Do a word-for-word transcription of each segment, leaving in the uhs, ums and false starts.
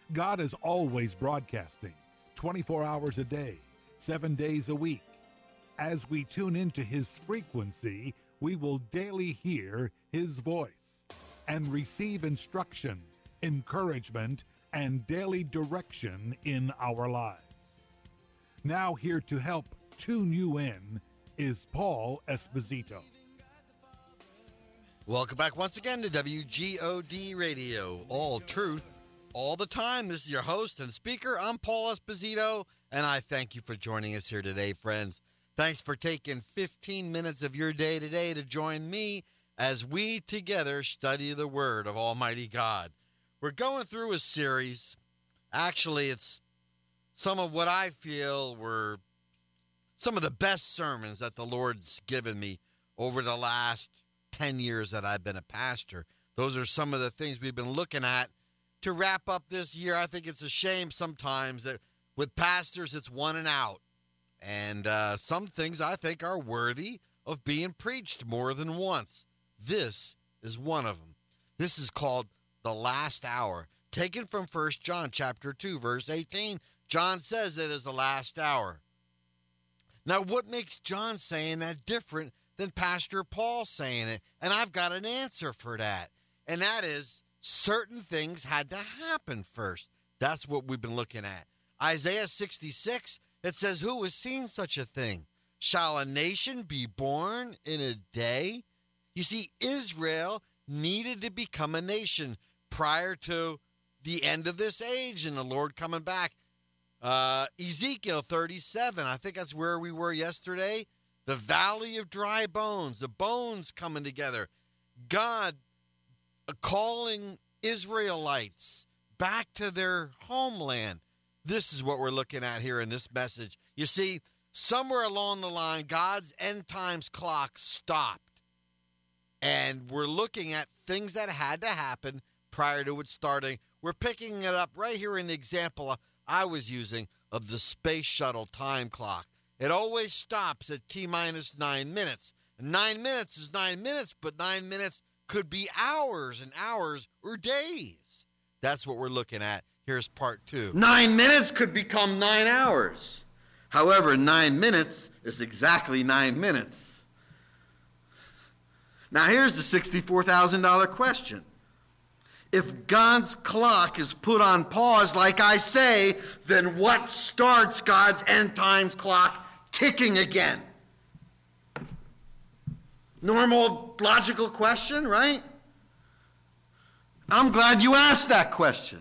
God is always broadcasting, twenty-four hours a day, seven days a week. As we tune into His frequency, we will daily hear His voice and receive instruction, encouragement, and daily direction in our lives. Now here to help tune you in is Paul Esposito. Welcome back once again to W G O D Radio, all truth, all the time. This is your host and speaker. I'm Paul Esposito, and I thank you for joining us here today, friends. Thanks for taking fifteen minutes of your day today to join me as we together study the Word of Almighty God. We're going through a series. Actually, it's some of what I feel were some of the best sermons that the Lord's given me over the last ten years that I've been a pastor. Those are some of the things we've been looking at to wrap up this year. I think it's a shame sometimes that with pastors, it's one and out. And uh, some things I think are worthy of being preached more than once. This is one of them. This is called The Last Hour, taken from First John chapter two, verse eighteen. John says it is the last hour. Now, what makes John saying that different than Pastor Paul saying it? And I've got an answer for that. And that is certain things had to happen first. That's what we've been looking at. Isaiah sixty-six, it says, "Who has seen such a thing? Shall a nation be born in a day?" You see, Israel needed to become a nation prior to the end of this age and the Lord coming back. Uh, Ezekiel thirty-seven, I think that's where we were yesterday. The valley of dry bones, the bones coming together. God calling Israelites back to their homeland. This is what we're looking at here in this message. You see, somewhere along the line, God's end times clock stopped. And we're looking at things that had to happen prior to it starting. We're picking it up right here in the example I was using of the space shuttle time clock. It always stops at T minus nine minutes. Nine minutes is nine minutes, but nine minutes could be hours and hours or days. That's what we're looking at. Here's part two. Nine minutes could become nine hours. However, nine minutes is exactly nine minutes. Now here's the sixty-four thousand dollars question. If God's clock is put on pause, like I say, then what starts God's end times clock ticking again? Normal, logical question, right? I'm glad you asked that question,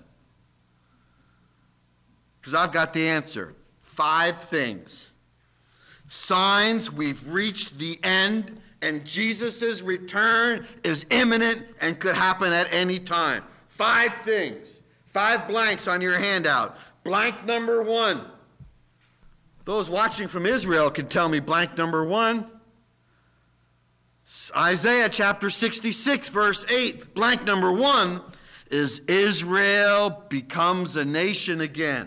because I've got the answer. Five things. Signs we've reached the end and Jesus' return is imminent and could happen at any time. Five things. Five blanks on your handout. Blank number one. Those watching from Israel can tell me blank number one. Isaiah chapter sixty-six, verse eight. Blank number one is Israel becomes a nation again.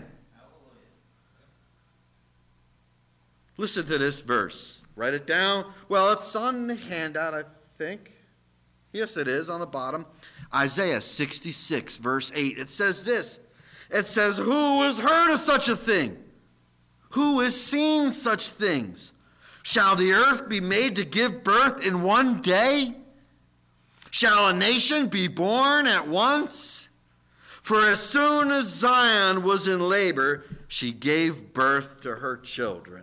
Listen to this verse. Write it down. Well, it's on the handout, I think. Yes, it is, on the bottom. Isaiah sixty-six, verse eight. It says this. It says, "Who has heard of such a thing? Who has seen such things? Shall the earth be made to give birth in one day? Shall a nation be born at once? For as soon as Zion was in labor, she gave birth to her children."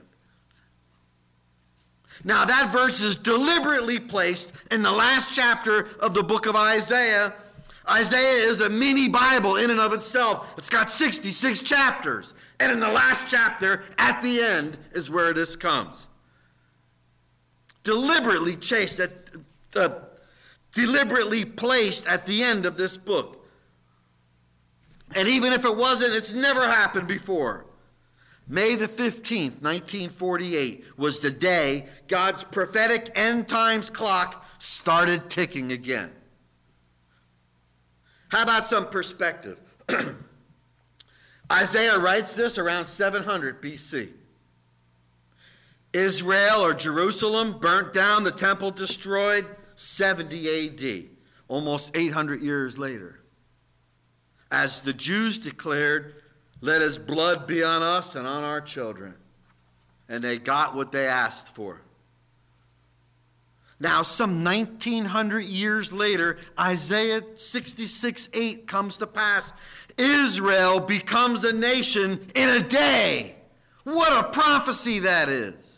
Now that verse is deliberately placed in the last chapter of the book of Isaiah. Isaiah is a mini Bible in and of itself. It's got sixty-six chapters. And in the last chapter, at the end, is where this comes. Deliberately chased at, uh, deliberately placed at the end of this book. And even if it wasn't, it's never happened before. May the fifteenth, nineteen forty-eight, was the day God's prophetic end times clock started ticking again. How about some perspective? Isaiah writes this around seven hundred B C. Israel or Jerusalem burnt down, the temple destroyed, seventy A D, almost eight hundred years later. as the Jews declared, let his blood be on us and on our children. And they got what they asked for. Now, some nineteen hundred years later, Isaiah sixty-six eight comes to pass. Israel becomes a nation in a day. What a prophecy that is.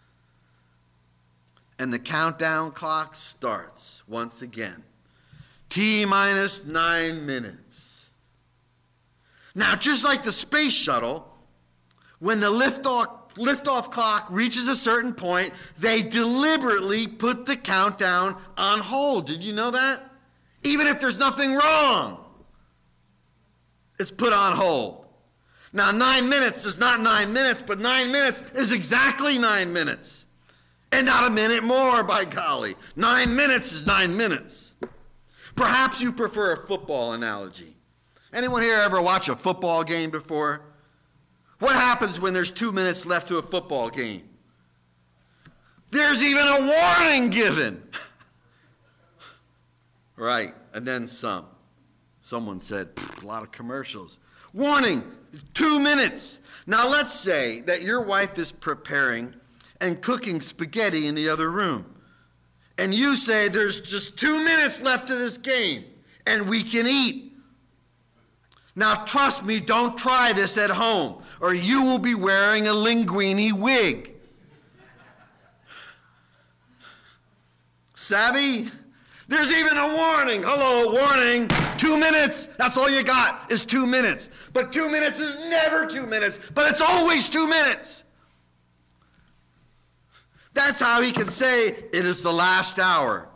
And the countdown clock starts once again. T minus nine minutes. Now, just like the space shuttle, when the liftoff liftoff clock reaches a certain point, they deliberately put the countdown on hold. Did you know that? Even if there's nothing wrong, it's put on hold. Now, nine minutes is not nine minutes, but nine minutes is exactly nine minutes. And not a minute more, by golly. Nine minutes is nine minutes. Perhaps you prefer a football analogy. Anyone here ever watch a football game before? What happens when there's two minutes left to a football game? There's even a warning given. Right, and then some. Someone said, a lot of commercials. Warning, two minutes. Now let's say that your wife is preparing and cooking spaghetti in the other room. And you say there's just two minutes left to this game and we can eat. Now trust me, don't try this at home or you will be wearing a linguine wig. Savvy? There's even a warning. Hello, warning. Two minutes. That's all you got is two minutes. But two minutes is never two minutes, but it's always two minutes. That's how he can say it is the last hour.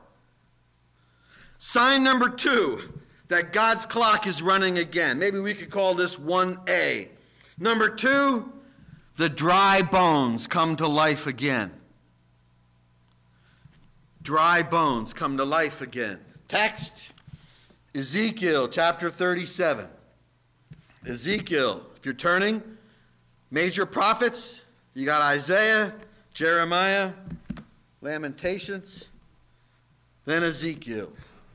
Sign number two, that God's clock is running again. Maybe we could call this one A. Number two, the dry bones come to life again. Dry bones come to life again. Text, Ezekiel chapter thirty-seven. Ezekiel, if you're turning, major prophets, you got Isaiah, Jeremiah, Lamentations, then Ezekiel.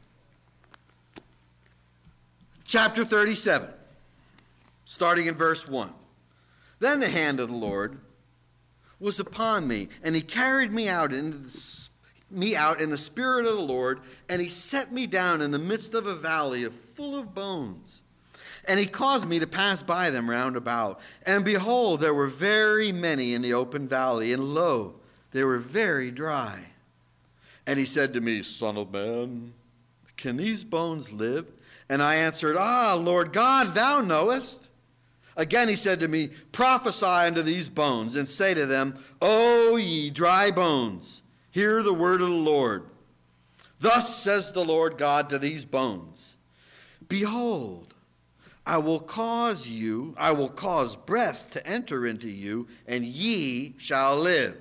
Chapter thirty-seven, starting in verse one. Then the hand of the Lord was upon me, and he carried me out into the, me out in the spirit of the Lord, and he set me down in the midst of a valley of full of bones. And he caused me to pass by them round about. And behold, there were very many in the open valley, and lo, they were very dry. And he said to me, Son of man, can these bones live? And I answered, Ah, Lord God, thou knowest. Again he said to me, Prophesy unto these bones, and say to them, O ye dry bones, hear the word of the Lord. Thus says the Lord God to these bones, Behold, I will cause you, I will cause breath to enter into you, and ye shall live.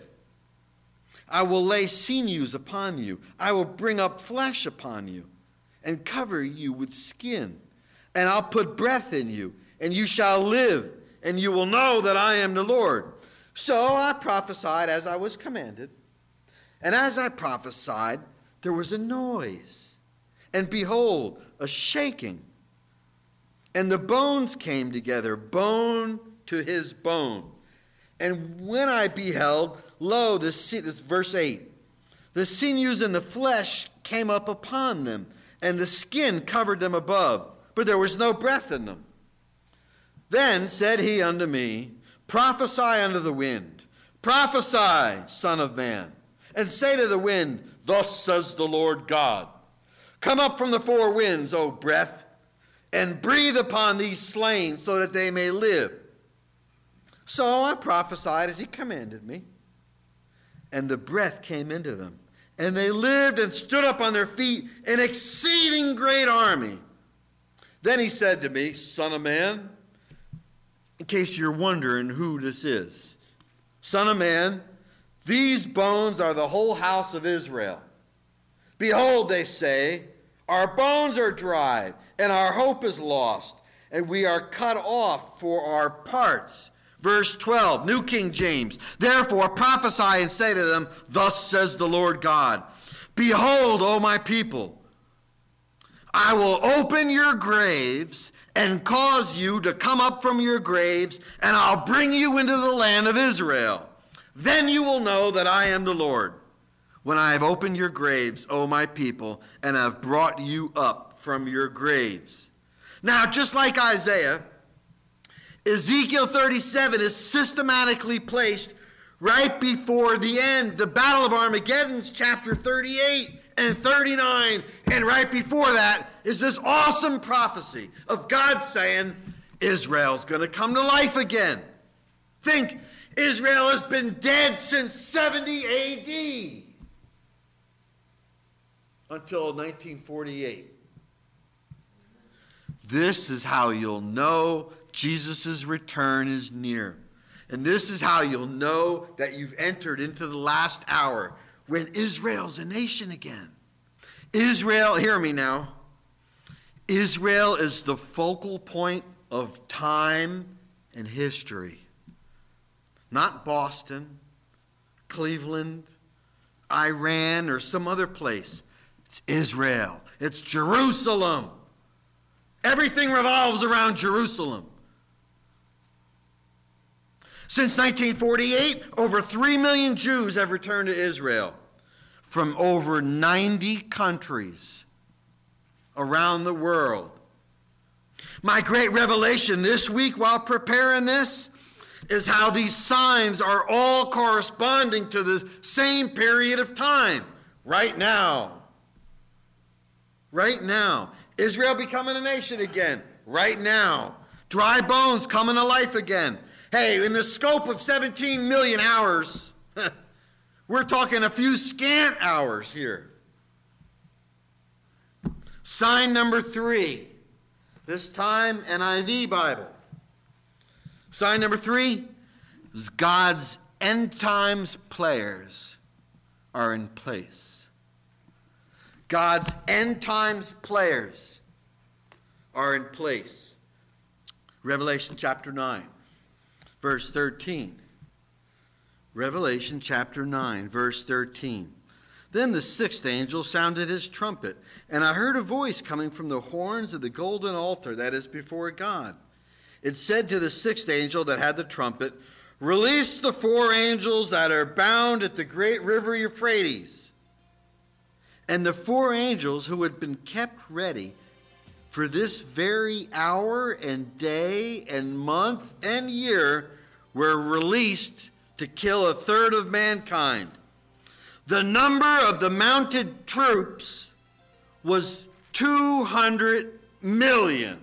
I will lay sinews upon you. I will bring up flesh upon you, and cover you with skin. And I'll put breath in you, and you shall live, and you will know that I am the Lord. So I prophesied as I was commanded. And as I prophesied, there was a noise, and behold, a shaking. And the bones came together, bone to his bone. And when I beheld, lo, this, this verse eight, the sinews and the flesh came up upon them, and the skin covered them above, but there was no breath in them. Then said he unto me, Prophesy unto the wind, prophesy, Son of man, and say to the wind, Thus says the Lord God, Come up from the four winds, O breath, and breathe upon these slain so that they may live. So I prophesied as he commanded me, and the breath came into them, and they lived and stood up on their feet, an exceeding great army. Then he said to me, Son of man, in case you're wondering who this is, Son of man, these bones are the whole house of Israel. Behold, they say, our bones are dry, and our hope is lost, and we are cut off for our parts. Verse twelve, New King James. Therefore prophesy and say to them, Thus says the Lord God, Behold, O my people, I will open your graves and cause you to come up from your graves, and I'll bring you into the land of Israel. Then you will know that I am the Lord, when I have opened your graves, O my people, and have brought you up from your graves. Now, just like Isaiah, Ezekiel thirty-seven is systematically placed right before the end. The Battle of Armageddon's chapter thirty-eight and thirty-nine, and right before that is this awesome prophecy of God saying Israel's going to come to life again. Think, Israel has been dead since seventy A D until nineteen forty-eight. This is how you'll know Jesus' return is near. And this is how you'll know that you've entered into the last hour, when Israel's a nation again. Israel, hear me now. Israel is the focal point of time and history. Not Boston, Cleveland, Iran, or some other place. It's Israel. It's Jerusalem. Everything revolves around Jerusalem. Since nineteen forty-eight, over three million Jews have returned to Israel from over ninety countries around the world. My great revelation this week while preparing this is how these signs are all corresponding to the same period of time. Right now. Right now. Israel becoming a nation again. Right now. Dry bones coming to life again. Hey, in the scope of seventeen million hours, we're talking a few scant hours here. Sign number three. This time, N I V Bible. Sign number three is God's end times players are in place. God's end times players are in place. Revelation chapter nine, verse thirteen. Revelation chapter nine, verse thirteen. Then the sixth angel sounded his trumpet, and I heard a voice coming from the horns of the golden altar that is before God. It said to the sixth angel that had the trumpet, "Release the four angels that are bound at the great river Euphrates." And the four angels who had been kept ready for this very hour and day and month and year were released to kill a third of mankind. The number of the mounted troops was two hundred million.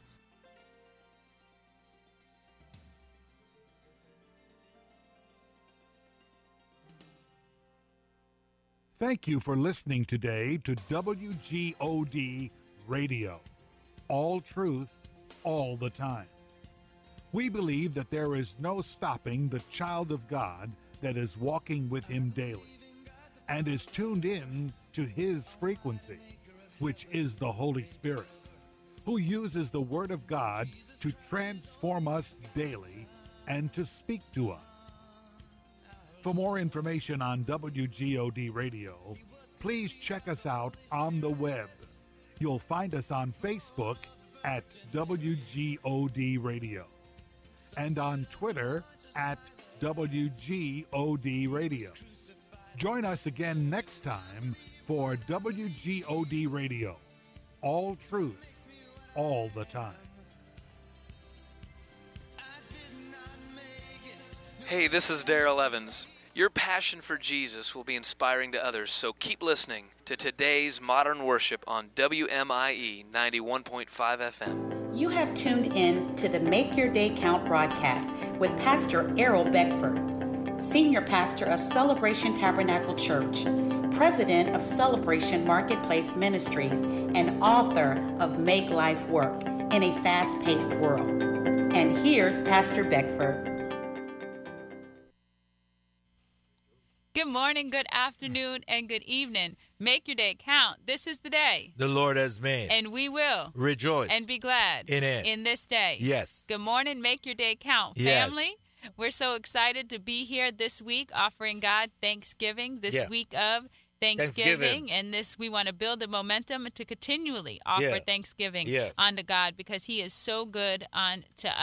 Thank you for listening today to W G O D Radio. All truth, all the time. We believe that there is no stopping the child of God that is walking with him daily and is tuned in to his frequency, which is the Holy Spirit, who uses the Word of God to transform us daily and to speak to us. For more information on W G O D Radio, please check us out on the web. You'll find us on Facebook at W G O D Radio and on Twitter at W G O D Radio. Join us again next time for W G O D Radio. All truth, all the time. Hey, this is Daryl Evans. Your passion for Jesus will be inspiring to others, so keep listening to today's Modern Worship on W M I E ninety-one point five F M. You have tuned in to the Make Your Day Count broadcast with Pastor Errol Beckford, Senior Pastor of Celebration Tabernacle Church, President of Celebration Marketplace Ministries, and author of Make Life Work in a Fast-Paced World. And here's Pastor Beckford. Good morning, good afternoon, and good evening. Make your day count. This is the day the Lord has made. And we will rejoice and be glad in it. In this day. Yes. Good morning. Make your day count. Yes. Family, we're so excited to be here this week offering God Thanksgiving this yeah. week of Thanksgiving, Thanksgiving. and this we want to build the momentum to continually offer Yeah. Thanksgiving Yes. unto God because He is so good unto